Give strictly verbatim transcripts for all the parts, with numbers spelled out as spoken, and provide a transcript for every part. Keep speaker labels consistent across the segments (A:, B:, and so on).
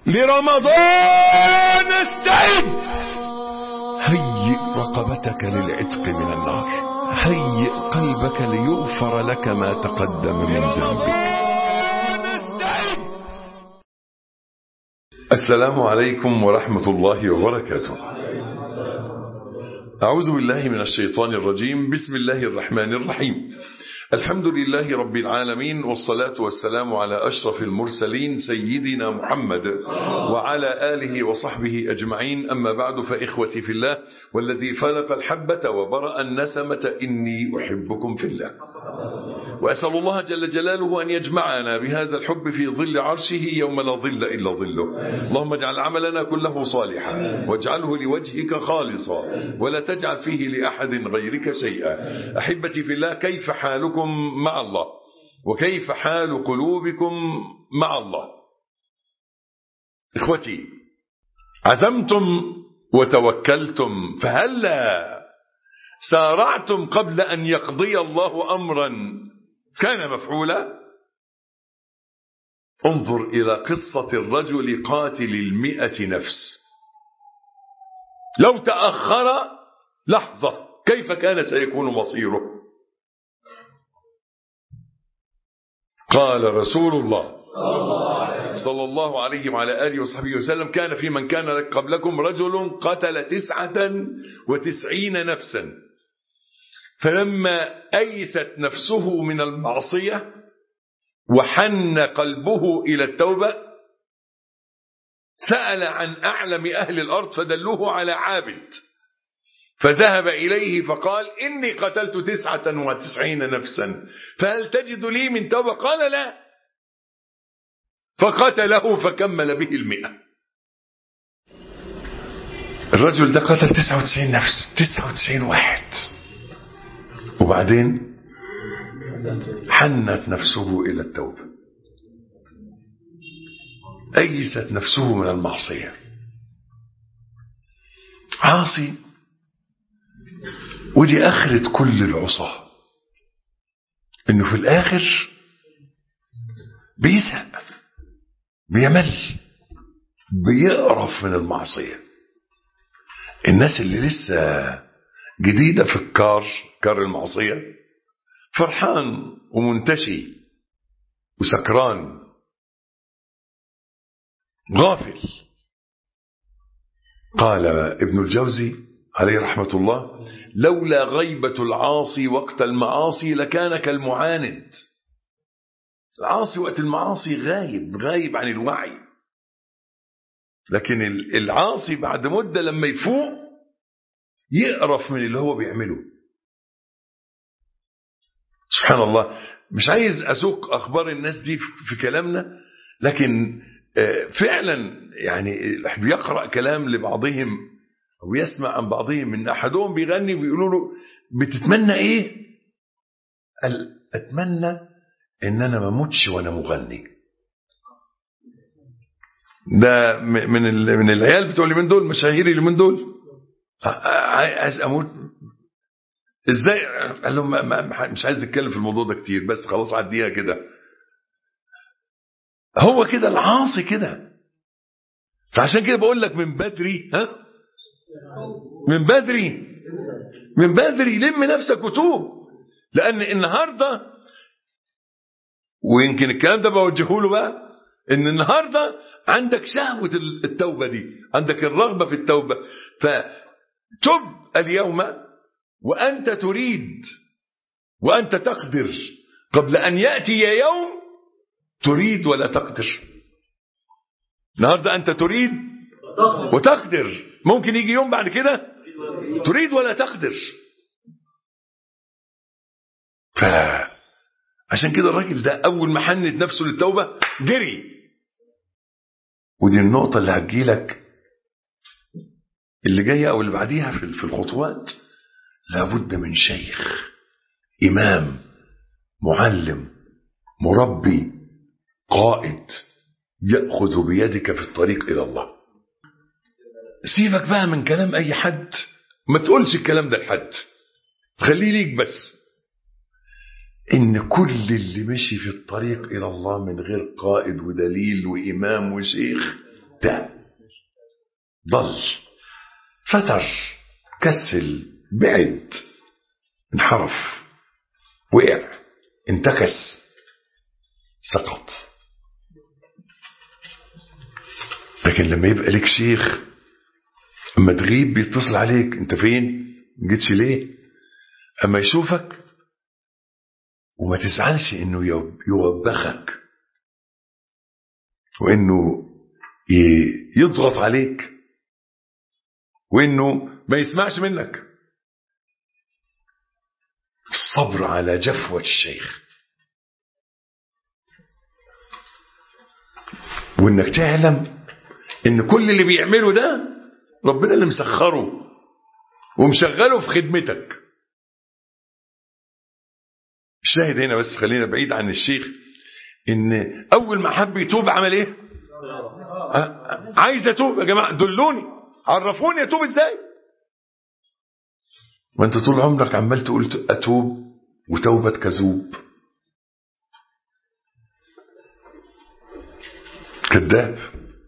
A: لرمضان استعد. هيئ رقبتك للعتق من النار، هيئ قلبك ليغفر لك ما تقدم من ذنبك. السلام عليكم ورحمة الله وبركاته. أعوذ بالله من الشيطان الرجيم. بسم الله الرحمن الرحيم. الحمد لله رب العالمين، والصلاة والسلام على أشرف المرسلين سيدنا محمد وعلى آله وصحبه أجمعين. أما بعد، فإخوتي في الله والذي فلق الحبة وبرأ النسمة إني أحبكم في الله، وأسأل الله جل جلاله أن يجمعنا بهذا الحب في ظل عرشه يوم لا ظل إلا ظله. اللهم اجعل عملنا كله صالحا واجعله لوجهك خالصا ولا تجعل فيه لأحد غيرك شيئا. أحبتي في الله، كيف حالكم مع الله؟ وكيف حال قلوبكم مع الله؟ إخوتي، عزمتم وتوكلتم، فهلا سارعتم قبل أن يقضي الله أمرا كان مفعولا؟ انظر إلى قصة الرجل قاتل المئة نفس. لو تأخر لحظة كيف كان سيكون مصيره؟ قال رسول الله صلى الله عليه وعلى آله وصحبه وسلم: كان في من كان قبلكم رجل قتل تسعة وتسعين نفسا، فلما أيست نفسه من المعصية وحن قلبه إلى التوبة سأل عن أعلم أهل الأرض فدلوه على عابد، فذهب إليه فقال: إني قتلت تسعة وتسعين نفسا، فهل تجد لي من توبة؟ قال: لا. فقتله فكمل به المئة. الرجل ده قتل تسعة وتسعين نفس، تسعة وتسعين واحد، وبعدين حنت نفسه إلى التوبة، أيست نفسه من المعصية. عاصي، ودي آخرة كل العصاة، إنه في الآخر بيزهق، بيمل، بيقرف من المعصية. الناس اللي لسه جديدة في الكار كار المعصية فرحان ومنتشي وسكران غافل. قال ابن الجوزي عليه رحمة الله: لولا غيبة العاصي وقت المعاصي لكان كالمعاند. العاصي وقت المعاصي غايب غايب عن الوعي، لكن العاصي بعد مدة لما يفوق يقرف من اللي هو بيعمله. سبحان الله. مش عايز أسوق أخبار الناس دي في كلامنا، لكن فعلا يعني بيقرأ كلام لبعضهم أو يسمع عن بعضهم، من أحدهم بيغني ويقولوا له: بتتمنى إيه؟ قال: أتمنى إن أنا ما موتش وأنا مغني. ده من من العيال بتوع اللي من دول، مشاهيري اللي من دول. عايز أموت إزاي؟ قال له: مش عايز أتكلم في الموضوع ده كتير، بس خلاص عديها كده. هو كده العاصي كده. فعشان كده بقول لك من بدري، ها من بدري من بدري لم نفسك وتوب. لأن النهاردة، ويمكن الكلام ده بوجهه له بقى، إن النهاردة عندك شهوة التوبة دي، عندك الرغبة في التوبة، فتب اليوم وأنت تريد وأنت تقدر، قبل أن يأتي يوم تريد ولا تقدر. النهاردة أنت تريد وتقدر، ممكن يجي يوم بعد كده تريد ولا تقدر. فعشان كده الراجل ده أول ما حنت نفسه للتوبة جري. ودي النقطة اللي هتجيلك اللي جاية أو اللي بعديها في الخطوات. لابد من شيخ، إمام، معلم، مربي، قائد يأخذ بيدك في الطريق إلى الله. سيبك بقى من كلام أي حد، ما تقولش الكلام ده لحد، خليه ليك بس. إن كل اللي مشي في الطريق إلى الله من غير قائد ودليل وإمام وشيخ ارتد، ضل، فتر، كسل، بعد، انحرف، وقع، انتكس، سقط. لكن لما يبقى لك شيخ اما تغيب بيتصل عليك، انت فين؟ ما جيتش ليه؟ اما يشوفك وما تزعلش انه يوبخك وانه يضغط عليك وانه ما يسمعش منك. الصبر على جفوة الشيخ، وانك تعلم ان كل اللي بيعمله ده ربنا اللي مسخره ومشغله في خدمتك. الشاهد هنا بس، خلينا بعيد عن الشيخ، ان اول ما حب يتوب عمل ايه؟ عايز اتوب يا جماعه، دلوني، عرفوني اتوب ازاي. وانت طول عمرك عمال تقول اتوب وتوبة كذوب، كذاب.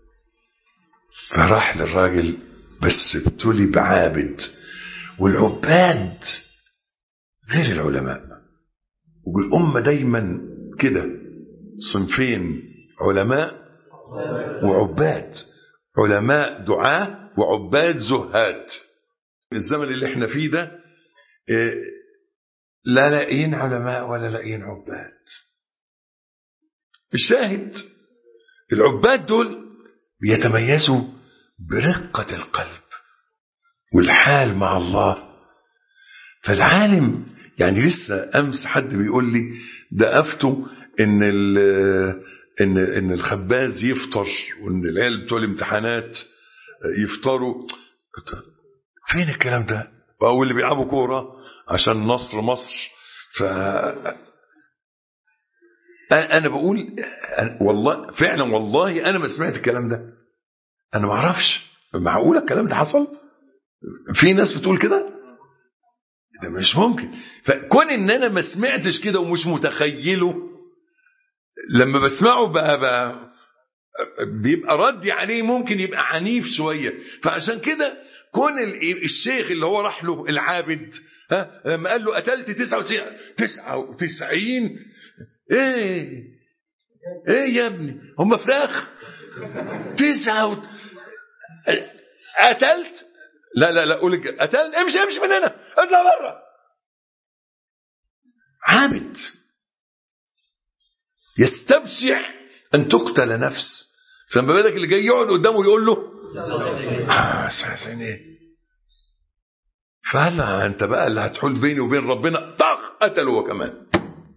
A: فراح للراجل بس ابتلي بعابد، والعباد غير العلماء. والأمة دايما كده، صنفين: علماء وعباد. علماء دعاة وعباد زهاد. الزمن اللي احنا فيه ده لا لاقيين علماء ولا لاقيين عباد. الشاهد العباد دول بيتميزوا برقة القلب والحال مع الله. فالعالم يعني لسه أمس حد بيقول لي ده أفتوا إن إن إن الخباز يفطر وإن العيال بتوع الامتحانات يفطروا. فين الكلام ده؟ أو اللي بيلعبوا كورة عشان نصر مصر. ف أنا بقول والله فعلا، والله أنا ما سمعت الكلام ده، أنا ما أعرفش. معقولة الكلام ده حصل؟ في ناس بتقول كده؟ ده مش ممكن. فكون ان انا ما سمعتش كده ومش متخيله، لما بسمعه بقى, بقى بيبقى ردي عليه ممكن يبقى عنيف شوية. فعشان كده كون الشيخ اللي هو راح له العابد، ها، لما قال له قتلت تسعة وتسعين تسعة وتسعين ايه ايه يا ابني هم فراخ تسعة وت... قتلت لا لا لا قول قتلت امشي امشي من هنا اطلع بره. عابد يستبشع ان تقتل نفس، فما بالك اللي جاي يقعد قدامه يقول له اه اساسا ايه؟ فهلا انت بقى اللي هتحول بيني وبين ربنا، طخ قتله هو كمان.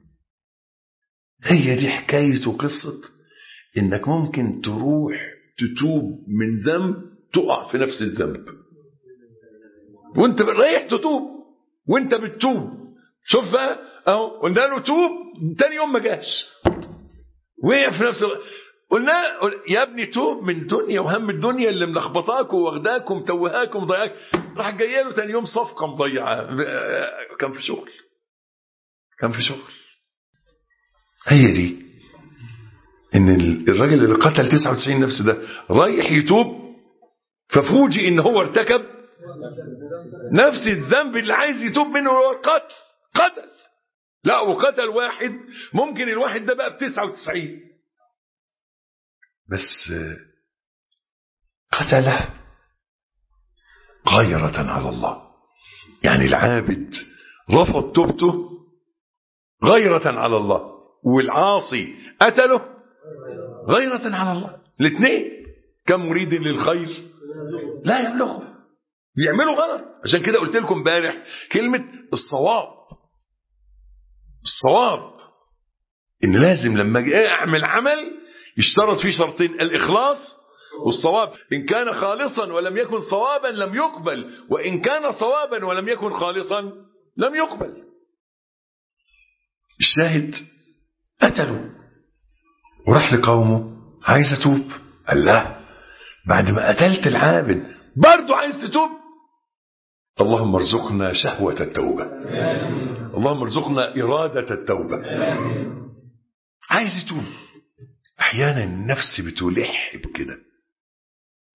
A: هي دي حكايه وقصه انك ممكن تروح تتوب من ذنب تقع في نفس الذنب، وانت رايح تتوب وانت بتتوب. شوف بقى اهو، قلنا له توب، تاني يوم ما جاش، وقع في نفس الوقت. قلنا يا ابني توب من دنيا وهم الدنيا اللي ملخبطاك وواخداك ومتوهاك ومضيعاك. راح جايه له تاني يوم صفقه مضيعه، كان في شغل كان في شغل. هي دي ان الراجل اللي قتل تسعة وتسعين نفس ده رايح يتوب، ففوجئ ان هو ارتكب نفس الذنب اللي عايز يتوب منه، هو القتل. قتل لا وقتل واحد، ممكن الواحد ده بقى بتسعة وتسعين، بس قتله غيرة على الله. يعني العابد رفض توبته غيرة على الله، والعاصي قتله غيرة على الله. الاثنين كم مريد للخير لا يبلغه، بيعملوا غلط. عشان كده قلت لكم امبارح كلمة الصواب. الصواب ان لازم لما اجي اعمل عمل يشترط فيه شرطين: الاخلاص والصواب. ان كان خالصا ولم يكن صوابا لم يقبل، وان كان صوابا ولم يكن خالصا لم يقبل. الشاهد قتلوا وراح لقومه عايز اتوب. قال لا، بعد ما قتلت العابد برضو عايز تتوب؟ اللهم ارزقنا شهوة التوبة، اللهم ارزقنا إرادة التوبة. عايز يتوب. احيانا النفس بتلح بكده،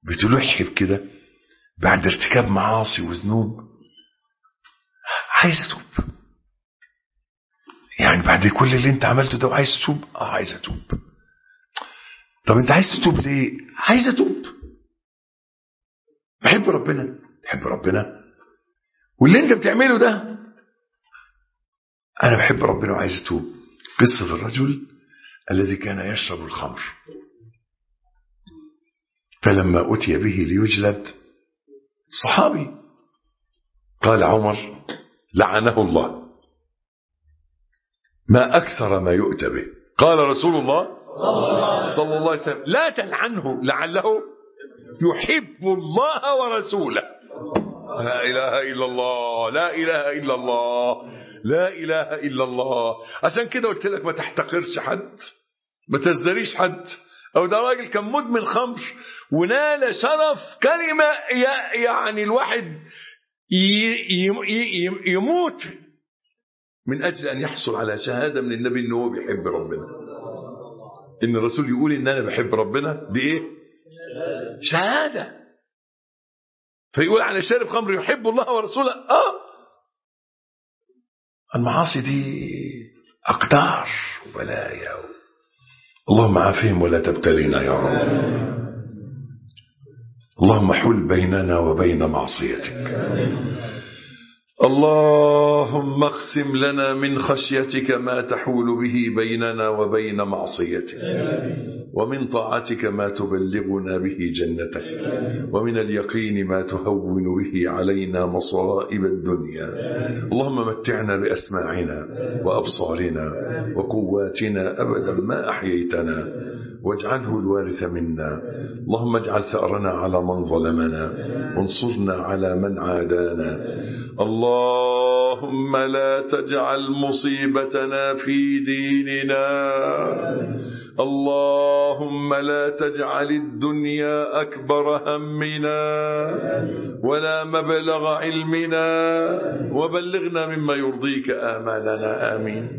A: بتلح بكده بعد ارتكاب معاصي وذنوب، عايز اتوب. يعني بعد كل اللي انت عملته ده وعايز تتوب؟ اه عايز اتوب. طب انت عايز تتوب ليه؟ عايز اتوب، بحب ربنا. تحب ربنا واللي انت بتعمله ده، انا بحب ربنا وعايز اتوب. قصة الرجل الذي كان يشرب الخمر، فلما أتي به ليجلد، صحابي، قال عمر لعنه الله، ما أكثر ما يؤتى به. قال رسول الله صلى الله عليه وسلم لا تلعنه لعله يحب الله ورسوله. لا إله إلا الله، لا إله إلا الله، لا إله إلا الله. عشان كده قلت لك ما تحتقرش حد، ما تزدريش حد. أو ده راجل كان مدمن خمر ونال شرف كلمة، يعني الواحد يموت من أجل أن يحصل على شهادة من النبي إنه هو بيحب ربنا. إن الرسول يقول إن أنا بحب ربنا، دي إيه؟ شهادة. فيقول على شارب خمر يحب الله ورسوله. آه المعاصي دي أقدار وبلايا. اللهم عافهم ولا تبتلينا يا رب. اللهم حل بيننا وبين معصيتك. اللهم اقسم لنا من خشيتك ما تحول به بيننا وبين معصيتك، ومن طاعتك ما تبلغنا به جنتك، ومن اليقين ما تهون به علينا مصائب الدنيا. اللهم متعنا بأسماعنا وأبصارنا وقواتنا أبدا ما أحييتنا، واجعله الوارث منا. اللهم اجعل ثأرنا على من ظلمنا، وانصرنا على من عادانا. اللهم لا تجعل مصيبتنا في ديننا. اللهم لا تجعل الدنيا أكبر همنا ولا مبلغ علمنا، وبلغنا مما يرضيك آمالنا. آمين.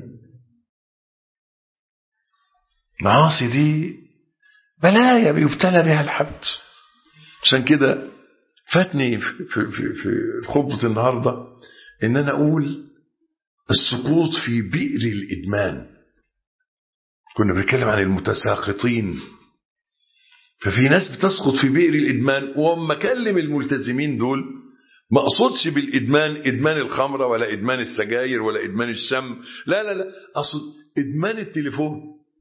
A: معاصي دي بلايا بيبتلى بها الحبد. عشان كده فاتني في, في, في, في خطبة النهاردة إن أنا أقول السقوط في بئر الإدمان. كنا بنتكلم عن المتساقطين، ففي ناس بتسقط في بئر الإدمان. وما كلم الملتزمين دول ما أقصدش بالإدمان إدمان الخمرة ولا إدمان السجاير ولا إدمان الشم، لا لا لا، أقصد إدمان التليفون،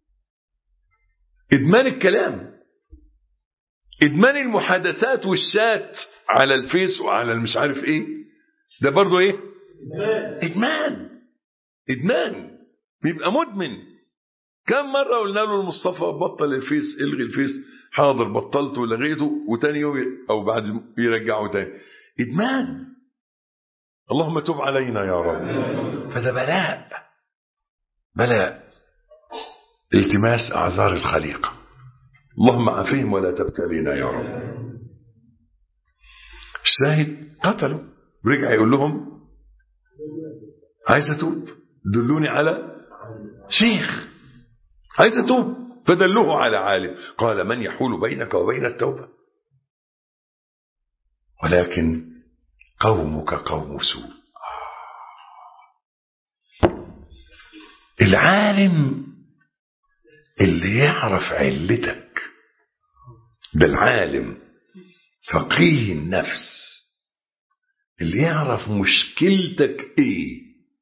A: إدمان الكلام، إدمان المحادثات والشات على الفيس وعلى المش عارف إيه. ده برضو إيه؟ إدمان. إدمان بيبقى مدمن. كم مرة قلنا له المصطفى بطل الفيس، الغي الفيس، حاضر بطلته ولغيته، وتاني يوم أو بعد يرجعه تاني. إدمان. اللهم تب علينا يا رب. فده بلاء، بلاء. التماس أعذار الخليقة. اللهم عافهم ولا تبتلينا يا رب. الشاهد قتلوا، رجع يقول لهم عايز أتوب، دلوني على شيخ، عايز أتوب. فدلوه على عالم. قال من يحول بينك وبين التوبة؟ ولكن قومك قوم سوء. العالم اللي يعرف علتك، ده العالم فقيه النفس اللي يعرف مشكلتك ايه.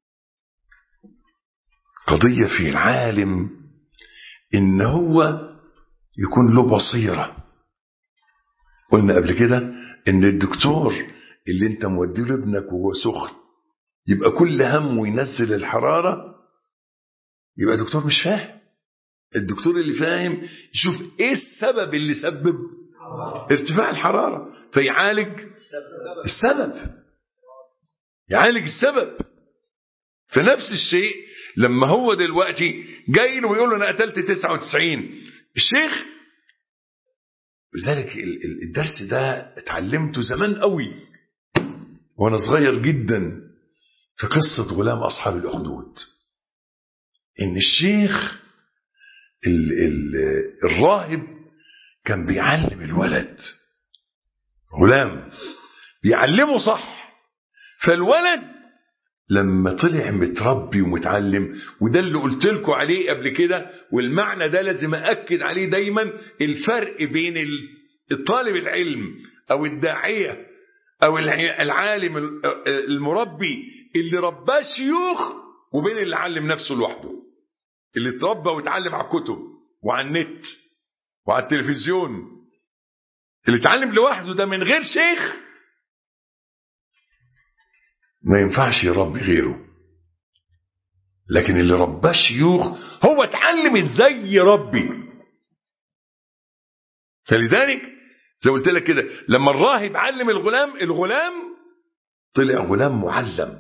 A: قضية في العالم ان هو يكون له بصيرة. قلنا قبل كده ان الدكتور اللي انت موديه لابنك وهو سخن يبقى كل همه ينزل الحرارة، يبقى دكتور مش فاهم. الدكتور اللي فاهم يشوف ايه السبب اللي سبب ارتفاع الحرارة فيعالج السبب، يعالج السبب. فنفس الشيء لما هو دلوقتي جاي له ويقول له انا قتلت تسعة وتسعين، الشيخ. لذلك الدرس ده اتعلمته زمان قوي وانا صغير جدا في قصة غلام اصحاب الاخدود. ان الشيخ ال ال الراهب كان بيعلم الولد غلام بيعلمه صح. فالولد لما طلع متربي ومتعلم، وده اللي قلت لكم عليه قبل كده، والمعنى ده لازم أأكد عليه دايما، الفرق بين الطالب العلم أو الداعية أو العالم المربي اللي رباه شيوخ، وبين اللي علم نفسه لوحده، اللي اتربى واتعلم على الكتب وعلى النت وعلى التلفزيون. اللي اتعلم لوحده ده من غير شيخ ما ينفعش يربي غيره، لكن اللي رباه شيوخ هو اتعلم ازاي يربي. فلذلك زي قلت لك كده، لما الراهب علم الغلام، الغلام طلع غلام معلم.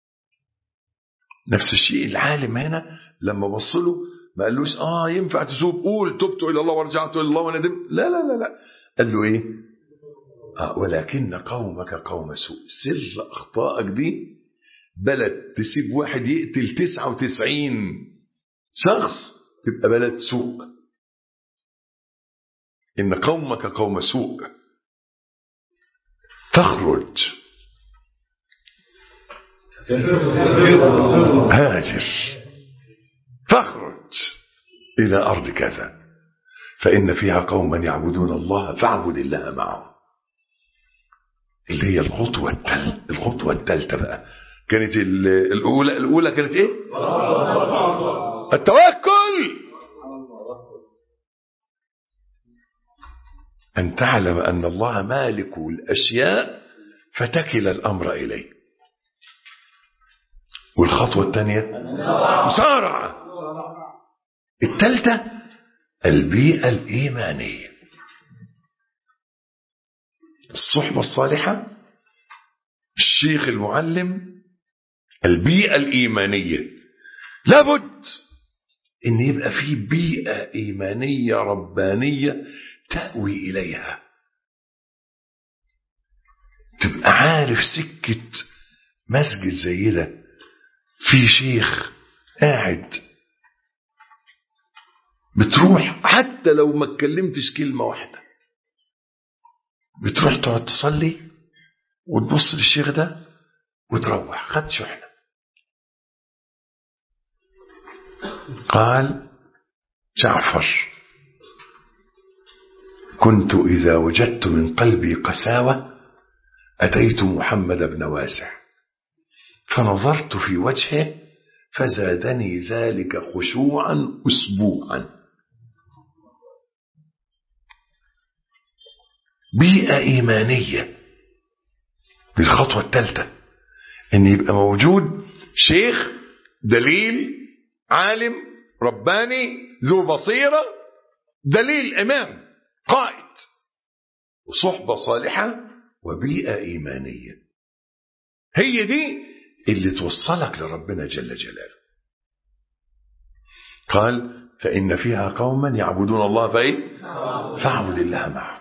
A: نفس الشيء العالم هنا لما بصله ما قالوش اه ينفع تتوب، قول تبت الى الله ورجعت الى الله وندم، لا لا لا لا، قال له ايه؟ آه ولكن قومك قوم سوء. سر اخطائك دي بلد تسيب واحد يقتل تسعة وتسعين شخص تبقى بلد سوء. إن قومك قوم سوء فاخرج هاجر فاخرج إلى أرض كذا فإن فيها قوما يعبدون الله فاعبد الله معهم. اللي هي الخطوة الثالثة. الخطوة الثالثة بقى كانت الأولى. الأولى كانت إيه؟ التوكل. أن تعلم أن الله مالك الأشياء فتكل الأمر إليه. والخطوة الثانية مسارعة. الثالثة البيئة الإيمانية، الصحبة الصالحة، الشيخ المعلم، البيئة الإيمانية. لابد أن يبقى في بيئة إيمانية ربانية تأوي إليها، تبقى عارف سكة مسجد زي ده في شيخ قاعد بتروح حتى لو ما اتكلمتش كلمة واحدة، بتروح تقعد تصلي وتبص للشيخ ده وتروح خد شحنة. قال جعفر كنت إذا وجدت من قلبي قساوة أتيت محمد بن واسع فنظرت في وجهه فزادني ذلك خشوعا أسبوعا. بيئة إيمانية. بالخطوة الثالثة أن يبقى موجود شيخ دليل عالم رباني ذو بصيرة، دليل إمام قائد، وصحبة صالحة وبيئة إيمانية. هي دي اللي توصلك لربنا جل جلاله. قال فإن فيها قوما يعبدون الله فإيه؟ فاعبد الله معهم.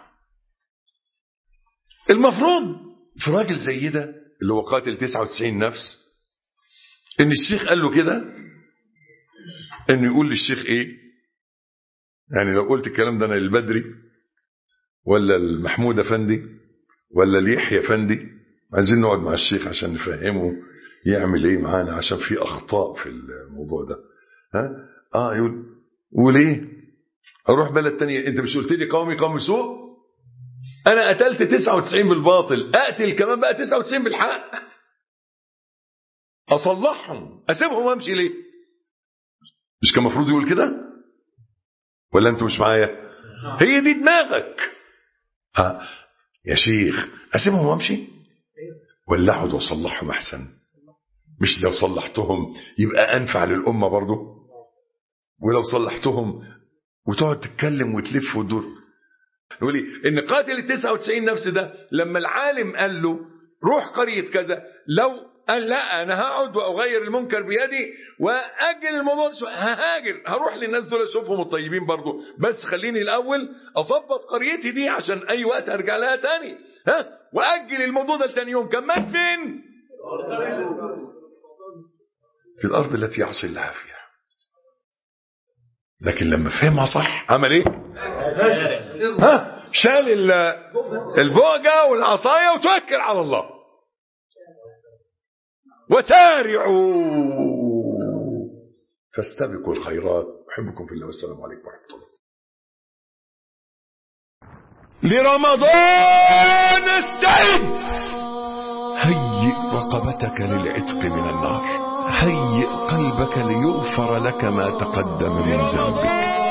A: المفروض في راجل زي ده اللي هو قاتل تسعة وتسعين نفس، ان الشيخ قال له كده، انه يقول للشيخ ايه؟ يعني لو قلت الكلام ده انا للبدري ولا المحمود افندي ولا ليحيى افندي، عايزين نقعد مع الشيخ عشان نفهمه يعمل ايه معانا، عشان في اخطاء في الموضوع ده. ها اه يقول وليه اروح بلد تانية؟ انت مش قلت لي قومي قوم سوء؟ انا قتلت تسعة وتسعين بالباطل، اقتل كمان بقى تسعة وتسعين بالحق، اصلحهم، اسيبهم وامشي ليه؟ مش كان المفروض يقول كده؟ ولا انتوا مش معايا؟ هي دي دماغك. ها يا شيخ اسيبهم وامشي ولا اقعد واصلحهم احسن؟ مش لو صلحتهم يبقى انفع للامه برضو؟ ولو صلحتهم وتقعد تتكلم وتلف وتدور. يقول لي ان قاتل التسعة وتسعين نفس ده لما العالم قال له روح قرية كذا، لو قال لا انا هقعد واغير المنكر بيدي واجل الموضوع، ههاجر هروح للناس دول اشوفهم الطيبين برضو، بس خليني الاول اظبط قريتي دي عشان اي وقت ارجع لها تاني، ها واجل الموضوع ده لتاني يوم. كمان فين؟ في الارض التي يعصي الله فيها. لكن لما فهمها صح عمل ايه؟ ها شال البوقة والعصاية وتوكل على الله. وسارعوا فاستبقوا الخيرات. أحبكم في الله والسلام عليكم ورحمة الله. لرمضان استعد. هيئ رقبتك للعتق من النار. هيئ قلبك ليغفر لك ما تقدم من ذنبك.